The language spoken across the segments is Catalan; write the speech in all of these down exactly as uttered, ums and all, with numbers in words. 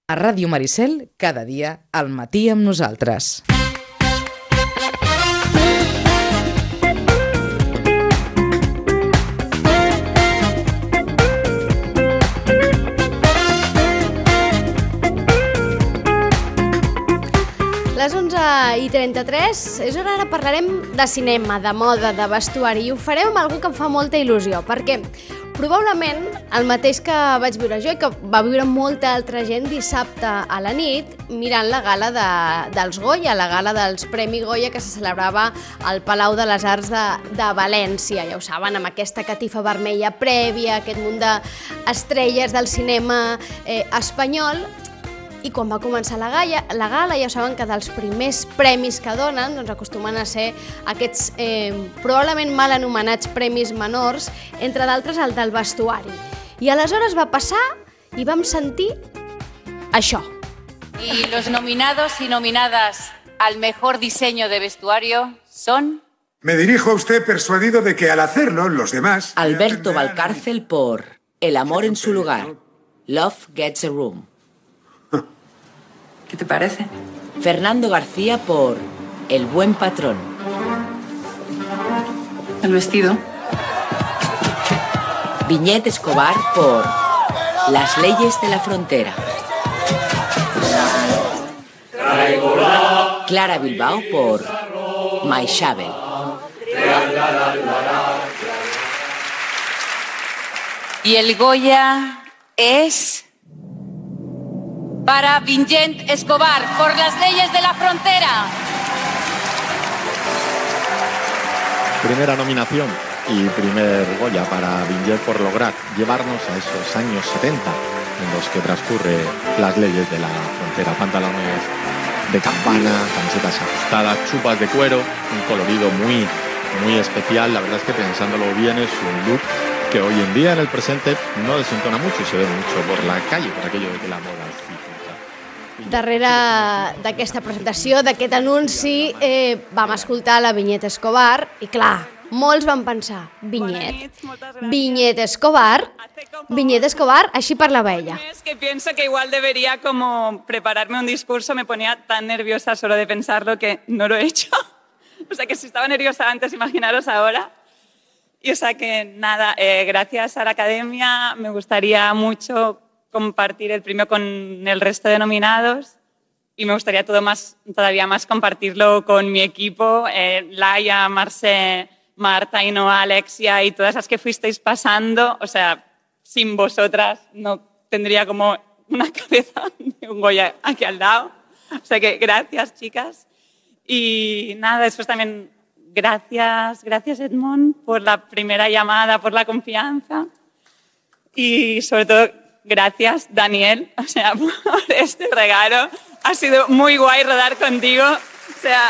A Ràdio Maricel, cada dia, al matí amb nosaltres. Les onze i trenta-tres, és hora, ara parlarem de cinema, de moda, de vestuari, i ho farem amb algú que em fa molta il·lusió, perquè probablement el mateix que vaig viure jo i que va viure molta altra gent dissabte a la nit mirant la gala de, dels Goya, la gala dels Premi Goya que se celebrava al Palau de les Arts de, de València. Ja ho saben, amb aquesta catifa vermella prèvia, aquest munt d'estrelles del cinema eh, espanyol. I quan va començar la gala, la gala, ja saben que dels primers premis que donen doncs acostumen a ser aquests eh, probablement mal anomenats premis menors, entre d'altres el del vestuari. I aleshores va passar i vam sentir això. Y los nominados y nominadas al mejor diseño de vestuario son... Me dirijo a usted persuadido de que al hacerlo los demás... Alberto Valcárcel por El amor en su lugar. Love Gets a Room. ¿Qué te parece? Fernando García por El buen patrón. El vestido. Viñet Escobar por Las leyes de la frontera. Clara Bilbao por My Shovel. Y el Goya es... para Vinyet Escobar, por Las leyes de la frontera. Primera nominación y primer Goya para Vinyet por lograr llevarnos a esos años setenta en los que transcurre Las leyes de la frontera. Pantalones de campana, camisetas ajustadas, chupas de cuero, un colorido muy, muy especial. La verdad es que pensándolo bien es un look que hoy en día en el presente no desentona mucho y se ve mucho por la calle, por aquello de que la moda es fijo. Darrere d'aquesta presentació, d'aquest anunci, eh, vam escoltar la Vinyet Escobar i clar, molts van pensar, Vinyet, Vinyet Escobar, Vinyet Escobar, així parlava ella. Es que pienso que igual debería como prepararme un discurso, me ponía tan nerviosa solo de pensarlo que no lo he hecho. O sea que si estaba nerviosa antes, imaginaros ahora. Y o sea que nada, eh, gracias a la Academia, me gustaría mucho compartir el premio con el resto de nominados y me gustaría todo más, todavía más compartirlo con mi equipo, eh, Laia, Marce, Marta, Ainhoa, Alexia y todas las que fuisteis pasando. O sea, sin vosotras no tendría como una cabeza de un Goya aquí al lado. O sea que gracias, chicas. Y nada, después también gracias, gracias Edmond por la primera llamada, por la confianza y sobre todo gracias, Daniel, o sea, por este regalo. Ha sido muy guay rodar contigo. O sea,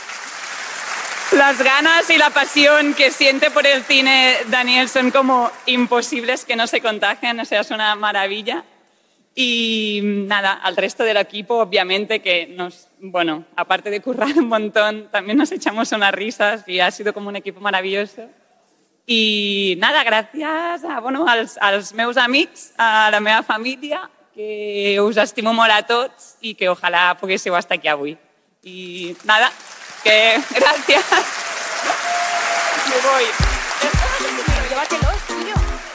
las ganas y la pasión que siente por el cine Daniel son como imposibles que no se contagien. O sea, es una maravilla. Y nada, al resto del equipo, obviamente, que nos, bueno, aparte de currar un montón, también nos echamos unas risas y ha sido como un equipo maravilloso. I nada, gràcies a, bueno, als, als meus amics, a la meva família, que us estimo molt a tots i que ojalà poguéssiu estar aquí avui. I nada, que gràcies. Me voy. Llévatelo, es tuyo.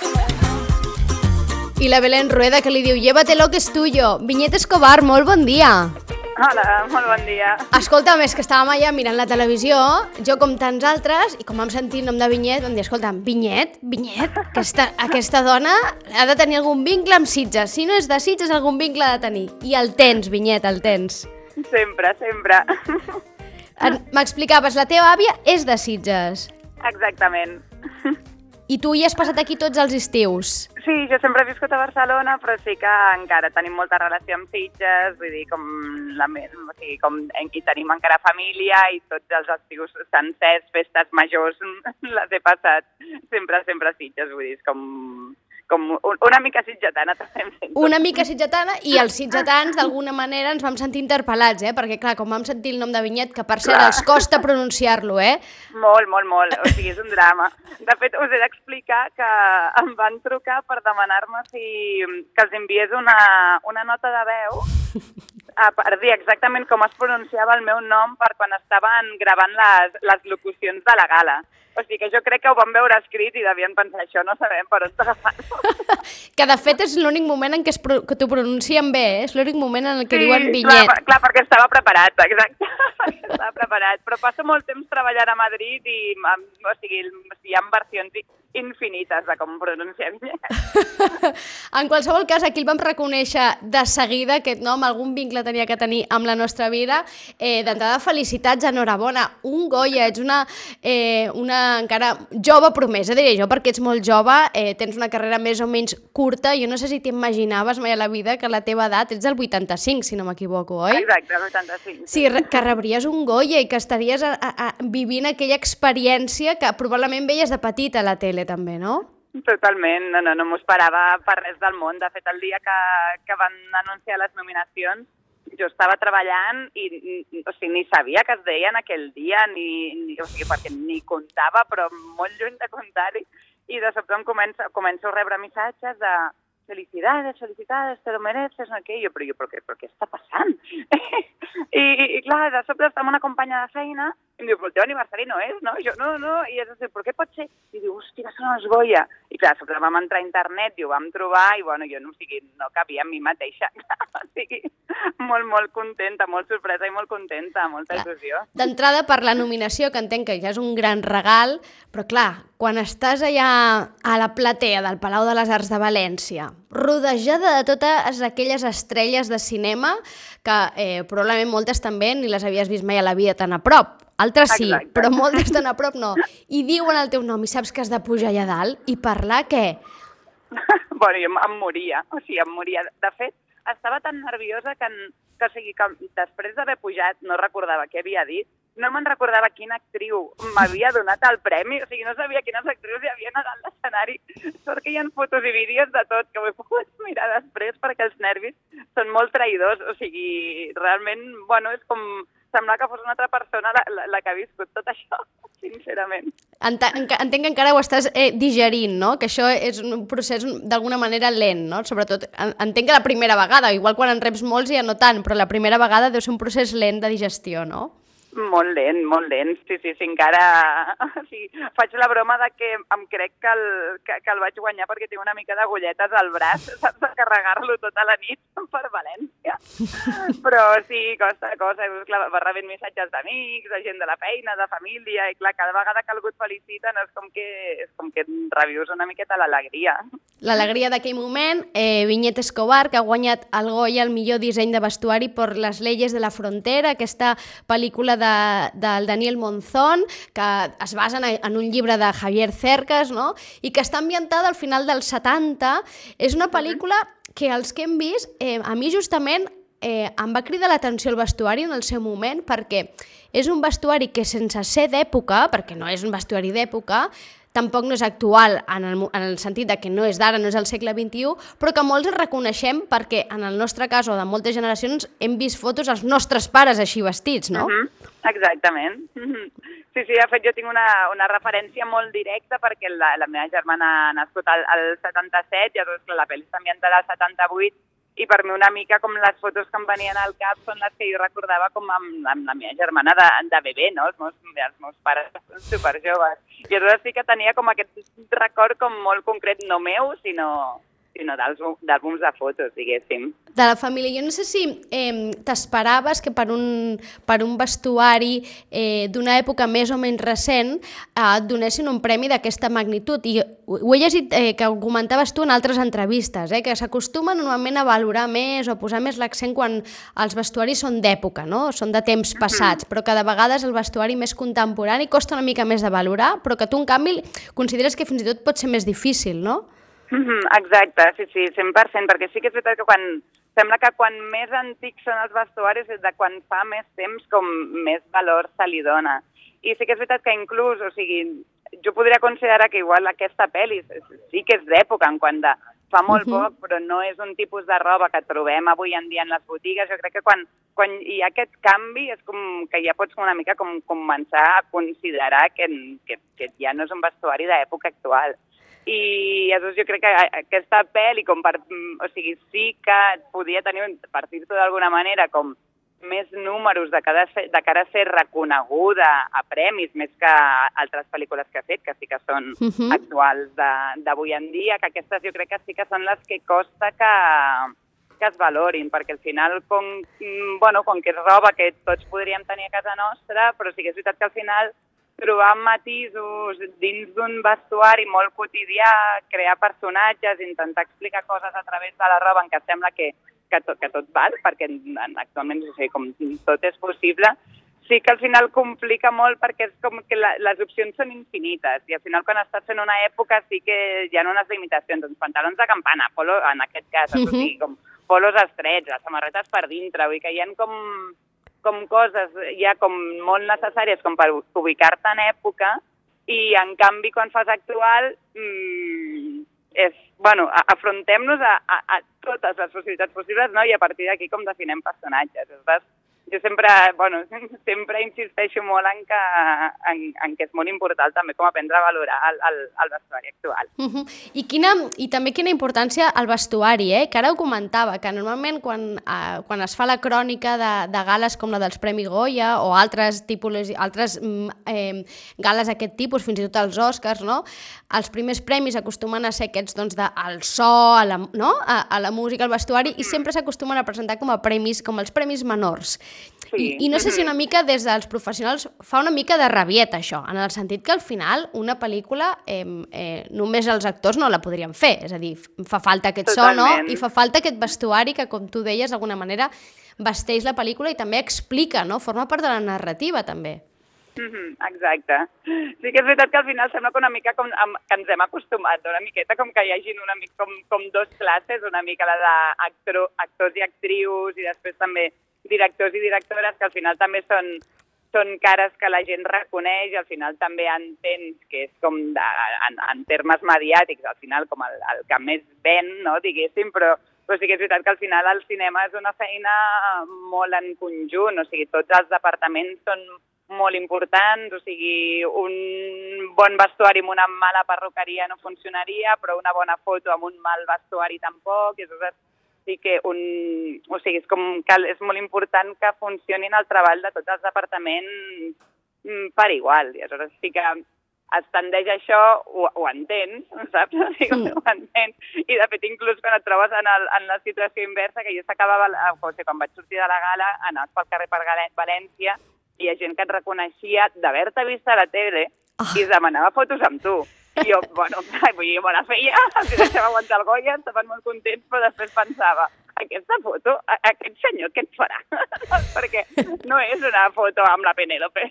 I la Belén Rueda que li diu, llévatelo que es tuyo. Vinyet Escobar, molt bon dia. Hola, molt bon dia. Escolta'm, és que estàvem allà mirant la televisió, jo com tants altres, i com vam sentir el nom de Vinyet, vam dir, escolta'm, Vinyet, Vinyet, aquesta, aquesta dona ha de tenir algun vincle amb Sitges. Si no és de Sitges, algun vincle ha de tenir. I el tens, Vinyet, el tens. Sempre, sempre. M'explicaves, la teva àvia és de Sitges. Exactament. I tu hi has passat aquí tots els estius? Sí, jo sempre he viscut a Barcelona, però sí que encara tenim molta relació amb Sitges, vull dir, com, la, o sigui, com aquí tenim encara família i tots els estius sencers, festes majors, les he passat sempre, sempre a Sitges, vull dir, és com... com una mica sitgetana també em sento. Una mica sitgetana, i els sitgetans d'alguna manera ens vam sentir interpel·lats, eh? Perquè clar, com vam sentir el nom de Vinyet, que per cert els costa pronunciar-lo, eh? Molt, molt, molt, o sigui, és un drama. De fet, us he d'explicar que em van trucar per demanar-me si, que els enviés una, una nota de veu per dir exactament com es pronunciava el meu nom per quan estaven gravant les, les locucions de la gala. O sigui que jo crec que ho van veure escrit i devien pensar això, no sabem per on t'agafar-ho. Que de fet és l'únic moment en què, es pro que t'ho pronuncien bé, eh? És l'únic moment en el que sí, diuen Vinyet. Clar, clar, perquè estava preparat, exacte. Estava preparat, però passo molt temps treballant a Madrid i o sigui, hi ha versions infinites de com pronunciar Vinyet. En qualsevol cas, aquí el vam reconèixer de seguida, aquest nom, algun vincle tenia que tenir amb la nostra vida. Eh, D'entrada, felicitats, enhorabona. Un Goya, ets una, eh, una encara jove promesa, diré jo, perquè ets molt jove, eh, tens una carrera més o menys curta. Jo no sé si t'imaginaves mai a la vida que la teva edat, ets del vuitanta-cinc, si no m'equivoco, oi? Exacte, el vuitanta-cinc. Sí, que rebries un Goya i que estaries a, a, a, vivint aquella experiència que probablement veies de petita a la tele també, no? Totalment, no, no, no m'ho esperava per res del món. De fet, el dia que, que van anunciar les nominacions, jo estava treballant i o sigui, ni sabia que es deien aquell dia, ni, ni, o sigui, perquè ni comptava, però molt lluny de comptar-hi. I de sobte em començo, començo a rebre missatges de felicidades, felicidades, te lo mereces, no què? I jo, però, jo, però, què, però què està passant? I, i clar, de sobte està amb una companya de feina i em diu, però el teu aniversari no és, no? I jo, no, no, i és a dir, però què pot ser? I diu, hòstia, són els Goya. I clar, de sobte vam entrar a internet i ho vam trobar i, bueno, jo no, o sigui, no cabia en mi mateixa. O sigui, molt, molt contenta, molt sorpresa i molt contenta, molta il·lusió. D'entrada, per la nominació, que entenc que ja és un gran regal, però clar, quan estàs allà a la platea del Palau de les Arts de València, rodejada de totes aquelles estrelles de cinema que eh, probablement moltes també ni les havies vist mai a la vida tan a prop. Altres sí, exacte, però moltes tan a prop no. I diuen el teu nom i saps que has de pujar allà dalt i parlar què? Bueno, jo em moria, o sigui, em moria. De fet, estava tan nerviosa que, que, o sigui, que després d'haver pujat no recordava què havia dit, no me'n recordava quina actriu m'havia donat el premi, o sigui, no sabia quines actrius hi havia a l'escenari. Sort que hi ha fotos i vídeos de tot, que ho he pogut mirar després perquè els nervis són molt traïdors, o sigui, realment, bueno, és com semblar que fos una altra persona la, la, la que ha viscut tot això, sincerament. Entenc que encara ho estàs eh, digerint, no? Que això és un procés d'alguna manera lent, no? Sobretot, entenc que la primera vegada, igual quan en reps molts ja no tant, però la primera vegada deu ser un procés lent de digestió, no? Molt lent, molt lent, sí, sí, sí, encara... Sí, faig la broma de que em crec que el, que, que el vaig guanyar perquè tinc una mica d'agulletes al braç, saps, de carregar-lo tota la nit per València. Però sí, costa, cosa, clar, va rebent missatges d'amics, de gent de la feina, de família, i clar, cada vegada que algú et felicita és com que, és com que revius una miqueta l'alegria. L'alegria d'aquell moment, eh, Vinyet Escobar, que ha guanyat el Goya al millor disseny de vestuari per Les leyes de la frontera, aquesta pel·lícula de, del Daniel Monzón, que es basa en, en un llibre de Javier Cercas, no? I que està ambientada al final dels setanta. És una pel·lícula que els que hem vist, eh, a mi justament eh, em va cridar l'atenció el vestuari en el seu moment, perquè és un vestuari que sense ser d'època, perquè no és un vestuari d'època, tampoc no és actual en el, en el sentit de que no és d'ara, no és del segle vint-i-u, però que molts el reconeixem perquè en el nostre cas o de moltes generacions hem vist fotos dels nostres pares així vestits, no? Uh-huh. Exactament. Uh-huh. Sí, sí, de fet jo tinc una, una referència molt directa perquè la, la meva germana ha nascut al, al setanta-set i llavors la pel·li està ambientada al setanta-vuit i per mi una mica com les fotos que em venien al cap són les que jo recordava com amb, amb la meva germana de, de bebè, no? Els meus, els meus pares són superjoves. I aleshores sí que tenia com aquest record com molt concret, no meu, sinó, sinó d'àlbums de fotos, diguéssim. De la família. Jo no sé si eh, t'esperaves que per un, per un vestuari eh, d'una època més o menys recent eh, et donessin un premi d'aquesta magnitud. I ho he llegit eh, que ho comentaves tu en altres entrevistes, eh, que s'acostuma normalment a valorar més o posar més l'accent quan els vestuaris són d'època, no? Són de temps passats, però que de vegades el vestuari més contemporani costa una mica més de valorar, però que tu, en canvi, consideres que fins i tot pot ser més difícil, no? Exacte, sí, sí, cent per cent, perquè sí que és veritat que quan... Sembla que quan més antics són els vestuaris és de quan fa més temps com més valor se li dona. I sí que és veritat que inclús, o sigui, jo podria considerar que igual aquesta pel·li sí que és d'època en quant de fa molt uh-huh. poc, però no és un tipus de roba que trobem avui en dia en les botigues. Jo crec que quan, quan hi ha aquest canvi és com que ja pots una mica com començar a considerar que, que, que ja no és un vestuari d'època actual. I llavors jo crec que aquesta pel·li, com per, o sigui, sí que podia tenir, per dir-ho d'alguna manera, com més números de cara, a ser, de cara a ser reconeguda a premis, més que altres pel·lícules que ha fet, que sí que són uh-huh. actuals d'avui en dia, que aquestes jo crec que sí que són les que costa que, que es valorin, perquè al final, com, bueno, com que és roba que tots podríem tenir a casa nostra, però sí que és veritat que al final trobar matisos dins d'un vestuari molt quotidià, crear personatges, intentar explicar coses a través de la roba en què sembla que que tot, que tot val, perquè actualment no sé, com tot és possible, sí que al final complica molt perquè és com que la, les opcions són infinites i al final quan estàs en una època sí que hi ha unes limitacions, doncs pantalons de campana, polo, en aquest cas, uh-huh. o sigui, com polos estrets, les samarretes per dintre, vull dir que hi ha com, com coses ja com molt necessàries com per ubicar-te en època i en canvi quan fas actual mmm, és, bueno, afrontem-nos a, a, a totes les possibilitats possibles, no? I a partir d'aquí com definem personatges. Saps? Jo sempre, bueno, sempre insisteixo molt en que, en, en que és molt important també com aprendre a valorar el, el, el vestuari actual. Uh-huh. I, quina, I també quina importància el vestuari, eh? Que ara ho comentava, que normalment quan, eh, quan es fa la crònica de, de gales com la dels Premi Goya o altres, tipus, altres eh, gales d'aquest tipus, fins i tot els Oscars, no? Els primers premis acostumen a ser aquests doncs, de, al so, a la, no? a, a la música, al vestuari, i sempre s'acostumen a presentar com a premis, com els premis menors. Sí. I, I no sé si una mica des dels professionals fa una mica de rabieta això, en el sentit que al final una pel·lícula eh, eh, només els actors no la podrien fer, és a dir, fa falta aquest Totalment. so, no? I fa falta aquest vestuari que, com tu deies, d'alguna manera vesteix la pel·lícula i també explica, no? Forma part de la narrativa també. Mm-hmm, exacte. Sí que és veritat que al final sembla que una mica com, que ens hem acostumat, una miqueta com que hi hagi una mica com, com dos classes, una mica la d'actors i actrius i després també directors i directores que al final també són, són cares que la gent reconeix i al final també entens que és com de, en, en termes mediàtics, al final com el, el que més ven, no, diguéssim, però, però sí que és veritat que al final el cinema és una feina molt en conjunt, o sigui, tots els departaments són molt importants, o sigui, un bon vestuari amb una mala perruqueria no funcionaria, però una bona foto amb un mal vestuari tampoc, i és sí que un, o sigui, és, com que és molt important que funcionin el treball de tots els departaments per igual. I aleshores sí que es tendeix a això, ho, ho entens, saps? O sigui, ho entens. I de fet, inclús quan et trobes en, el, en la situació inversa, que jo s'acabava, o sigui, quan vaig sortir de la gala, anaves pel carrer per València, i hi ha gent que et reconeixia d'haver-te vist a la tele oh. i es demanava fotos amb tu. I jo, bueno, vull dir, me la feia, si deixava aguantar el Goya, estaven molt contents, però després pensava, aquesta foto, aquest senyor què et farà? Perquè no és una foto amb la Penélope.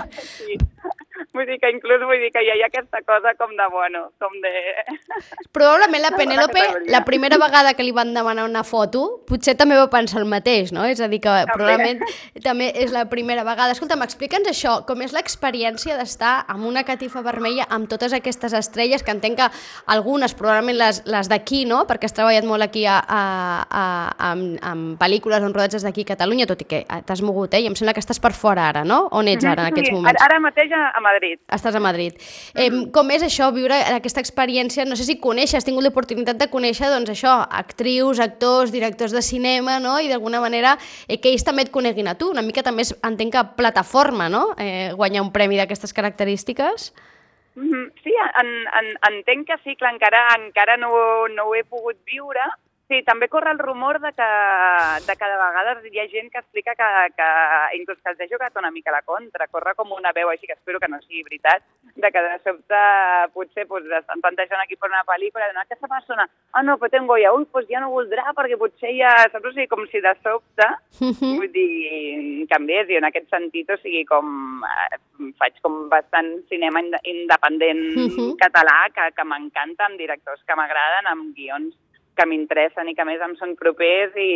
Sí. Vull dir que inclús vull dir que ja hi ha aquesta cosa com de, bueno, com de... Probablement la Penélope, la primera vegada que li van demanar una foto, potser també va pensar el mateix, no? És a dir, que també. Probablement també és la primera vegada. Escolta, m'explica'ns això, com és l'experiència d'estar amb una catifa vermella amb totes aquestes estrelles, que entenc que algunes, probablement les, les d'aquí, no? Perquè has treballat molt aquí a, a, a, amb, amb pel·lícules on rodatges d'aquí a Catalunya, tot i que t'has mogut, eh? I em sembla que estàs per fora ara, no? On ets ara en aquests moments? Sí, ara mateix a Madrid. Estàs a Madrid. Eh, com és això, viure aquesta experiència? No sé si coneixes, has tingut l'oportunitat de conèixer, doncs això, actrius, actors, directors de cinema, no? I d'alguna manera eh, que ells també et coneguin a tu. Una mica també és, entenc que plataforma, no? Eh, guanyar un premi d'aquestes característiques. Mm-hmm. Sí, en, en, entenc que sí, clar, encara, encara no, no ho he pogut viure. Sí, també corre el rumor de que, de que de vegades hi ha gent que explica que, que inclús que els ha jugat una mica a la contra. Corre com una veu així, que espero que no sigui veritat, de que de sobte potser pues, estan plantejant aquí per una pel·lícula, de aquesta persona, ah no, però tengo ja, ui, pues ja no voldrà, perquè potser ja, saps? O sigui, com si de sobte, uh-huh. vull dir, canviés, i en aquest sentit, o sigui, com eh, faig com bastant cinema independent uh-huh. català, que, que m'encanta, amb directors que m'agraden, amb guions que m'interessen i que més em són propers i,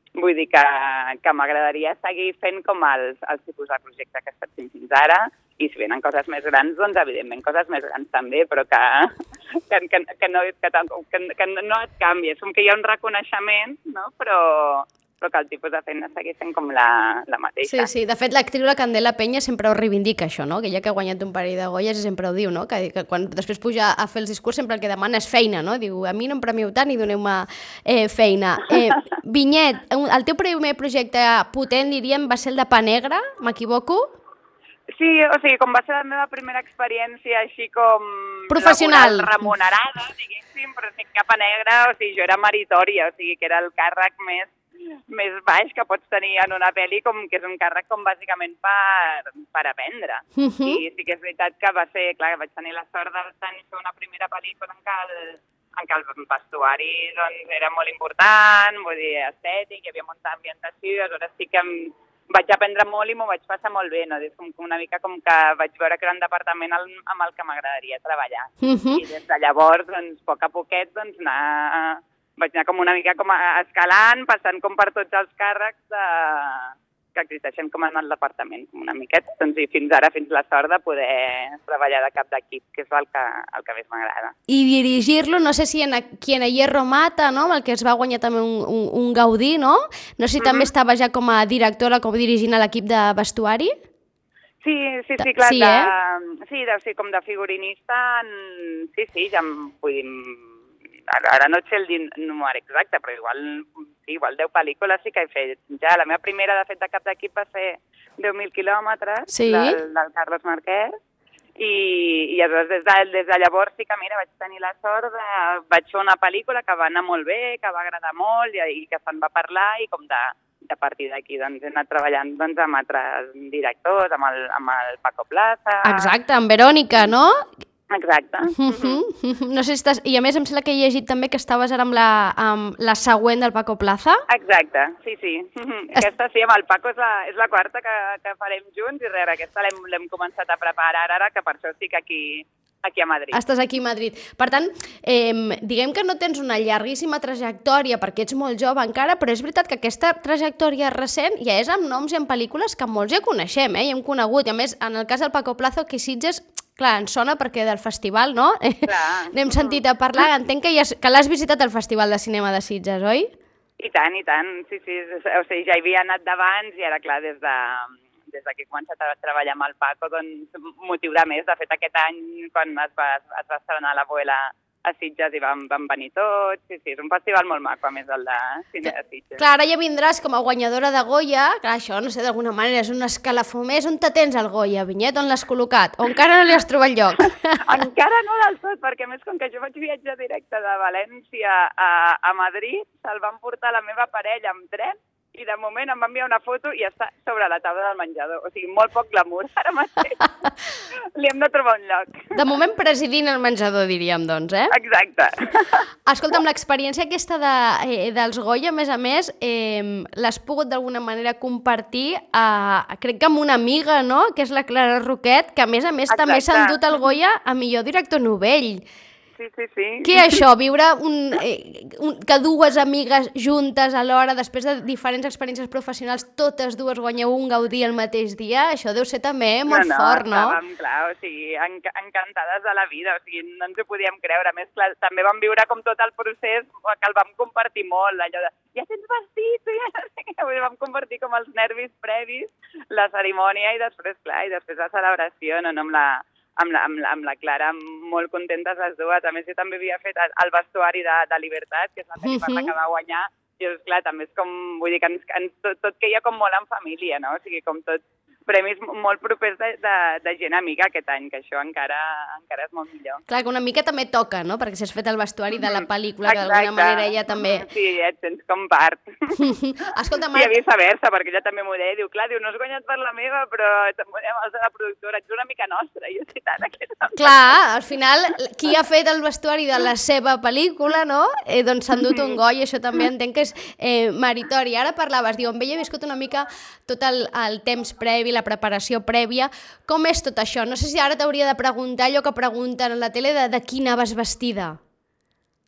Vull dir que, que m'agradaria seguir fent com els, els tipus de projecte que he estat fent fins ara, i si venen coses més grans, doncs evidentment coses més grans també, però que, que, que, que, no, que, que, que no et canvi. És com que hi ha un reconeixement, no? però, però que el tipus de feina segueix sent com la, la mateixa. Sí, sí. De fet, l'actriu la Candela Peña sempre ho reivindica, això, no? Que ella que ha guanyat un parell de Goyes sempre ho diu, no? Que, que quan després puja a fer els discurs sempre el que demana és feina, no? Diu, a mi no em premieu tant i doneu-me eh, feina. Eh, Vinyet, el teu primer projecte potent, diríem, va ser el de Pa Negre, m'equivoco? Sí, o sigui, com va ser la meva primera experiència així com... Professional. Remunerada, diguéssim, però sí que Pa Negre, o sigui, jo era meritòria, o sigui, que era el càrrec més més baix que pots tenir en una pel·li, com que és un càrrec com bàsicament per, per aprendre. Uh -huh. I sí que és veritat que va ser, clar, vaig tenir la sort de tenir una primera pel·lícula en què el, en què el vestuari doncs, era molt important, vull dir, estètic, hi havia molta ambientació, i aleshores sí que em vaig aprendre molt i m'ho vaig passar molt bé, no? És com una mica com que vaig veure que era un departament amb el que m'agradaria treballar. Uh -huh. I des de llavors, doncs, a poc a poquet, doncs, anar... vaig anar com una mica com escalant, passant com per tots els càrrecs de... que existeixen com en el departament, com una miqueta, doncs, i fins ara, fins la sort de poder treballar de cap d'equip, que és el que, el que més m'agrada. I dirigir-lo, no sé si en Quien a hierro mata, no?, amb el que es va guanyar també un, un, un Gaudí, no? No sé si mm-hmm. també estava ja com a directora, com dirigint a l'equip de vestuari? Sí, sí, sí, clar, sí, de, eh? sí, de, sí, com de figurinista, en... sí, sí, ja em vull dir... Ara, ara no et sé el número exacte, però igual, sí, igual deu pel·lícules sí que he fet. Ja la meva primera, de fet, de cap d'equip va ser deu mil quilòmetres, sí? del, del Carlos Marquès, i, i aleshores des de, des de llavors sí que, mira, vaig tenir la sort de... Vaig fer una pel·lícula que va anar molt bé, que va agradar molt i, i que se'n va parlar, i com de, de partir d'aquí doncs, he anat treballant doncs, amb altres directors, amb el, amb el Paco Plaza... Exacte, amb Verònica, no? Exacte. Uh -huh. Uh -huh. No sé si estàs... I a més em sembla que he llegit també que estaves ara amb la, amb la següent del Paco Plaza. Exacte, sí, sí. Uh -huh. Aquesta sí, amb el Paco és la, és la quarta que, que farem junts i res, aquesta l'hem començat a preparar ara, que per això estic aquí, aquí a Madrid. Estàs aquí a Madrid. Per tant, eh, diguem que no tens una llarguíssima trajectòria perquè ets molt jove encara, però és veritat que aquesta trajectòria recent ja és amb noms i amb pel·lícules que molts ja coneixem, eh? I hem conegut. I a més, en el cas del Paco Plaza, que Sitges... Clar, ens sona perquè del festival, no? Clar. N'hem sentit a parlar. Entenc que, has, que l'has visitat al Festival de Cinema de Sitges, oi? I tant, i tant. Sí, sí. O sigui, ja hi havia anat d'abans i ara, clar, des de, des de que he començat a treballar amb el Paco, doncs motiu de més. De fet, aquest any, quan es va, es va estrenar l'Abuela a Sitges i van, van venir tots. Sí, sí, és un festival molt maco, a més, el de Cine de Sitges. Clar, ara ja vindràs com a guanyadora de Goya. Clar, això, no sé, d'alguna manera és un escalafó més. On te tens el Goya, Vinyet? On l'has col·locat? O encara no li has trobat lloc? Encara no del tot, perquè a més, com que jo vaig viatjar directe de València a, a Madrid, se'l van portar la meva parella amb tren, i de moment em va enviar una foto i està sobre la taula del menjador. O sigui, molt poc glamour ara mateix. Li hem de trobar un lloc. De moment presidint el menjador, diríem, doncs, eh? Exacte. Escolta'm, l'experiència aquesta de, eh, dels Goya, a més a més, eh, l'has pogut d'alguna manera compartir, eh, crec que amb una amiga, no?, que és la Clara Roquet, que a més a més Exacte. també s'ha endut el Goya a millor director novell. Sí, sí, sí. Què és això? Viure un, eh, un, que dues amigues juntes alhora, després de diferents experiències professionals, totes dues guanyeu un Gaudí el mateix dia? Això deu ser també molt no, no, fort, no? Estàvem, clar, o sigui, enc encantades de la vida, o sigui, no ens ho podíem creure. A més, clar, també vam viure com tot el procés, que el vam compartir molt, allò de, ja tens vestit, ja no sé què, vam compartir com els nervis previs, la cerimònia i després, clar, i després la celebració, no, no amb la... Amb la, amb, la, amb la Clara, molt contentes les dues. A més, jo també havia fet el vestuari de, de Libertat, que és la pel·li per la que va guanyar, i és clar, també és com, vull dir, que ens, ens, tot, tot queia com molt en família, no? O sigui, com tot premis molt propers de, de, de gent amiga aquest any, que això encara, encara és molt millor. Clar, que una mica també toca, no?, perquè si has fet el vestuari de la pel·lícula, que d'alguna manera ella també... Sí, et sents com part. Escolta, Marc... I a viceversa, perquè ella també m'ho deia, diu, clar, diu, no has guanyat per la meva, però també els de la productora, ets una mica nostra, i jo sí, tant, aquesta... Clar, al final, qui ha fet el vestuari de la seva pel·lícula, no?, eh, doncs s'ha endut un Goya, això també entenc que és eh, meritori. Ara parlaves, diu, amb ella he viscut una mica tot el, el temps previ, la preparació prèvia. Com és tot això? No sé si ara t'hauria de preguntar allò que pregunten a la tele de, de qui anaves vestida.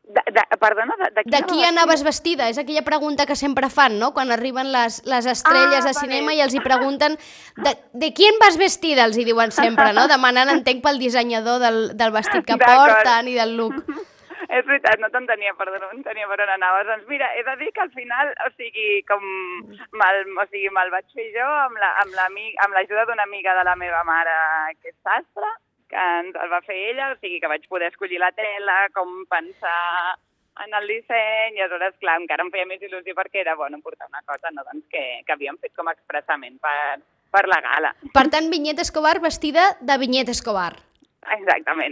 De, de, perdona, de, de, de qui anaves vestida? És aquella pregunta que sempre fan, no? Quan arriben les, les estrelles ah, a cinema i els hi pregunten de, de qui vas vestida, els hi diuen sempre, no? Demanant, entenc, pel dissenyador del, del vestit que porten i del look. És veritat, no t'entenia, perdona, no entenia per on anaves. Doncs mira, he de dir que al final, o sigui, com me'l, o sigui, me'l vaig fer jo amb l'ajuda la, amb d'una amiga de la meva mare, que és sastre, que ens el va fer ella, o sigui que vaig poder escollir la tela, com pensar en el disseny, i aleshores, clar, encara em feia més il·lusió perquè era, bueno, portar una cosa no, doncs, que, que havíem fet com expressament per, per la gala. Per tant, Vinyet Escobar vestida de Vinyet Escobar. Exactament.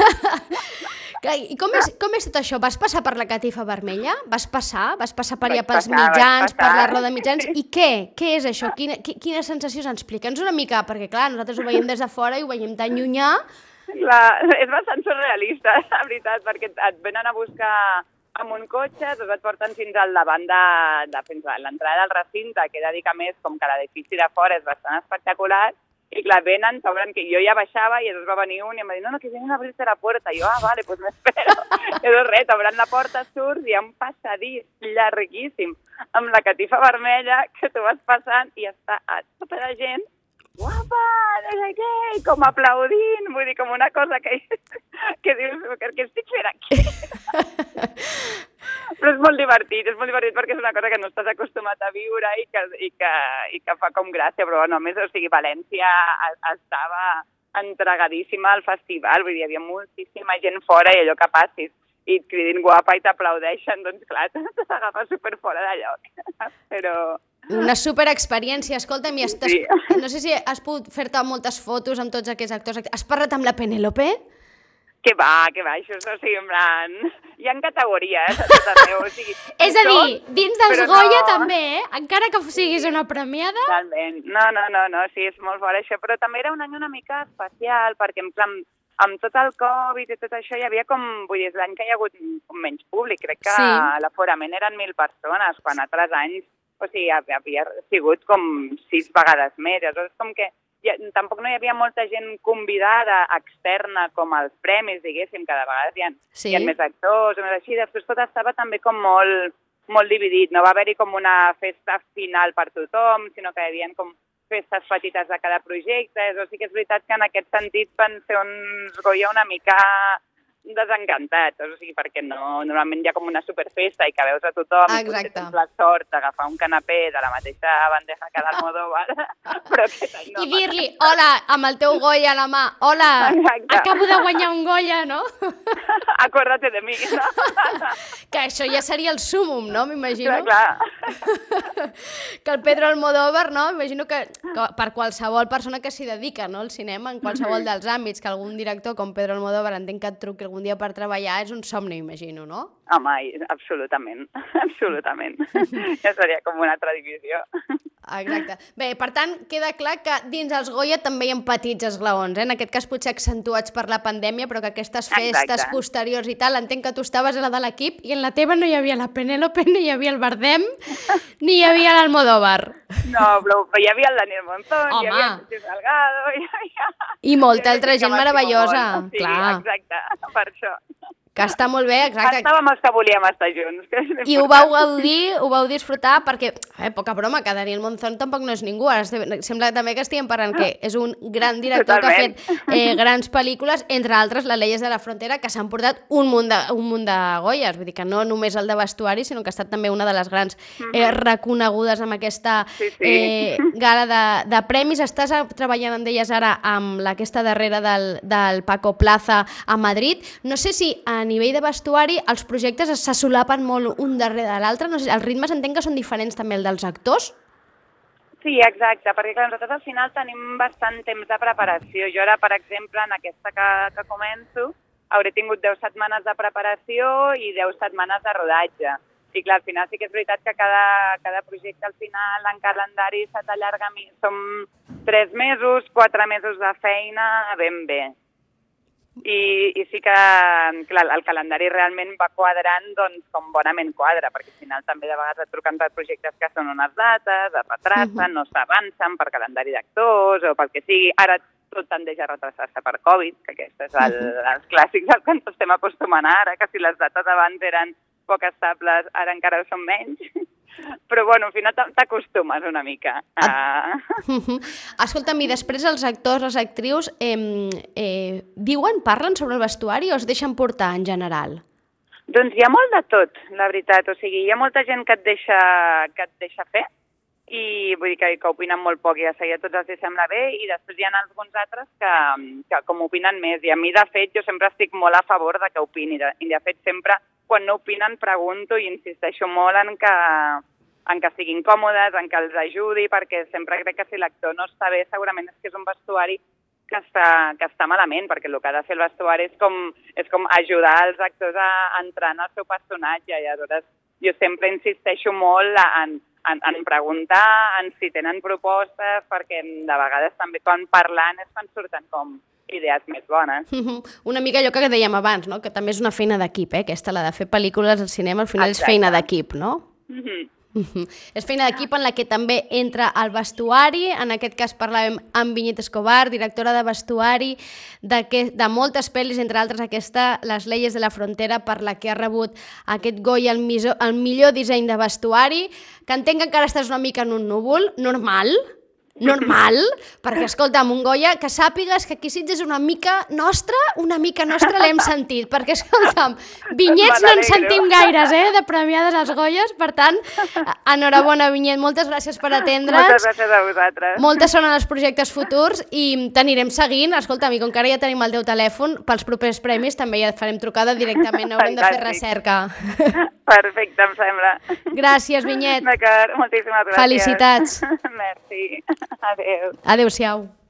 I com és, com és tot això? Vas passar per la catifa vermella? Vas passar? Vas passar per allà pels passar, mitjans, per la roda de mitjans? I què? Què és això? Quina, quina sensació ens explica'ns una mica? Perquè, clar, nosaltres ho veiem des de fora i ho veiem tan llunyà. La, és bastant surrealista, la veritat, perquè et venen a buscar amb un cotxe, doncs et porten fins al davant de, de, fins a l'entrada del recinte, que he de dir que més, com que l'edifici de fora és bastant espectacular, i clar, venen, sabran que jo ja baixava i llavors va venir un i em va dir, no, no, que vienen a abrir-te la puerta. I jo, ah, vale, pues m'espero. I llavors res, obran la porta, surts i hi ha un passadís llarguíssim amb la catifa vermella que tu vas passant i està a tota la gent, guapa, no sé què, com aplaudint, vull dir, com una cosa que, que dius, què estic fent aquí? Però és molt divertit, és molt divertit perquè és una cosa que no estàs acostumat a viure i que, i que, i que fa com gràcia, però no, més, o sigui, València estava entregadíssima al festival, vull dir, hi havia moltíssima gent fora i allò que passis i et cridin guapa i t'aplaudeixen, doncs clar, t'agafes super fora de lloc, però... Una superexperiència, escolta'm, i estàs, sí. No sé si has pogut fer-te moltes fotos amb tots aquests actors. Has parlat amb la Penélope? Que va, que va, això és, o sigui, en plan... Hi ha categories, a tot arreu, o sigui... És a dir, dins dels Goya no... també, eh? Encara que siguis una premiada... Totalment. No, no, no, no, sí, és molt fort això, però també era un any una mica especial, perquè, en plan, amb tot el Covid i tot això hi havia com... Vull dir, és l'any que hi ha hagut menys públic, crec que sí. L'aforament eren mil persones, quan altres anys, o sigui, havia sigut com sis vegades més, aleshores com que... Ja, tampoc no hi havia molta gent convidada externa com als premis, diguéssim, que de vegades hi ha, sí. Hi ha més actors o més així, després tot estava també com molt, molt dividit, no va haver-hi com una festa final per tothom, sinó que hi havia com festes petites de cada projecte, o sigui que és veritat que en aquest sentit van ser uns Goya una mica desencantats, o sigui, perquè no, normalment hi ha com una superfesta i que veus a tothom i potser tens la sort d'agafar un canapé de la mateixa bandeja que d'Almodóvar, però aquest any no. I dir-li, hola, amb el teu Goya a la mà, hola, exacte. Acabo de guanyar un Goya, no? Acuérdate de mi, no? Que això ja seria el súmum, no? M'imagino. Clar, clar. Que el Pedro Almodóvar, no? M'imagino que, que per qualsevol persona que s'hi dedica, no?, al cinema, en qualsevol dels àmbits, que algun director com Pedro Almodóvar entenc que et truqui algun dia per treballar, és un somni, imagino, no? Home, absolutament, absolutament. Ja seria com una altra divisió. Exacte. Bé, per tant, queda clar que dins els Goya també hi ha petits esglaons, eh? En aquest cas potser accentuats per la pandèmia, però que aquestes festes Exacte. Posteriors i tal, entenc que tu estaves a la de l'equip i en la teva no hi havia la Penélope, ni hi havia el Bardem, ni hi havia l'Almodóvar. No, però hi havia el Daniel Monzón, Home. Hi havia el Xavier Salgado, hi havia... I molta altra gent meravellosa, sí, clar. Exacte, per això. Que està molt bé, exacte. Estàvem els que volíem estar junts. I ho vau gaudir, ho vau disfrutar, perquè, eh, poca broma, que Daniel Monzón tampoc no és ningú. Ara sembla també que estiguem parlant que és un gran director Totalment. Que ha fet eh, grans pel·lícules, entre altres Les leyes de la frontera, que s'han portat un munt, de, un munt de Goyas. Vull dir que no només el de vestuari, sinó que ha estat també una de les grans eh, reconegudes amb aquesta sí, sí. Eh, gala de, de premis. Estàs treballant amb elles ara amb aquesta darrera del, del Paco Plaza a Madrid. No sé si a nivell de vestuari els projectes se solapen molt un darrere de l'altre, no sé, els ritmes entenc que són diferents també el dels actors? Sí, exacte, perquè clar, nosaltres al final tenim bastant temps de preparació. Jo ara, per exemple, en aquesta que, que començo, hauré tingut deu setmanes de preparació i deu setmanes de rodatge. I clar, al final sí que és veritat que cada, cada projecte al final en calendari se t'allarga, som tres mesos, quatre mesos de feina ben bé. I, i sí que clar, el calendari realment va quadrant doncs, com bonament quadra, perquè al final també de vegades et truquen per projectes que són unes dates, es retracen, uh-huh. no s'avancen per calendari d'actors o pel que sigui. Ara tot tendeix a retrasar-se per Covid, que aquests és el, els clàssics als que ens estem acostumant ara, que si les dates abans eren poc estables, ara encara ho són menys. Però, bueno, al final t'acostumes una mica. A... Escolta'm, i després els actors, les actrius, eh, eh, diuen, parlen sobre el vestuari o es deixen portar en general? Doncs hi ha molt de tot, la veritat. O sigui, hi ha molta gent que et deixa, que et deixa fer i vull dir que, que opinen molt poc i a seguir a tots els hi sembla bé, i després hi ha alguns altres que, que com opinen més. I a mi, de fet, jo sempre estic molt a favor de que opini. I, de fet, sempre, quan no opinen, pregunto i insisteixo molt en que, en que siguin còmodes, en que els ajudi, perquè sempre crec que si l'actor no està bé, segurament és que és un vestuari que està, que està malament, perquè el que ha de fer el vestuari és com, és com ajudar els actors a, a entrar en el seu personatge, i aleshores jo sempre insisteixo molt en, en, en preguntar, en si tenen propostes, perquè de vegades també quan parlant és quan surten com idees més bones. Una mica allò que dèiem abans, no? Que també és una feina d'equip, eh? Aquesta, la de fer pel·lícules al cinema, al final Exacte. És feina d'equip, no? Mm-hmm. Uh-huh. És feina d'equip en la que també entra el vestuari. En aquest cas parlàvem amb Vinyet Escobar, directora de vestuari de, que, de moltes pel·lis, entre altres aquesta, Les leyes de la frontera, per la que ha rebut aquest Goya el, miso, el millor disseny de vestuari, que entenc que encara estàs una mica en un núvol, normal, normal, perquè escolta, amb un Goya, que sàpigues que aquí Sitges és una mica nostra, una mica nostra l'hem sentit, perquè escolta'm, Vinyets no ens sentim gaires, eh, de premiades als Goyes, per tant, enhorabona Vinyet, moltes gràcies per atendre'ns. Moltes gràcies a vosaltres. Moltes són els projectes futurs i t'anirem seguint, escolta'm, i com que ara ja tenim el teu telèfon, pels propers premis també ja et farem trucada directament, haurem de fer recerca. Perfecte, em sembla. Gràcies, Vinyet. D'acord, moltíssimes gràcies. Felicitats. Merci. Adéu. Adéu-siau.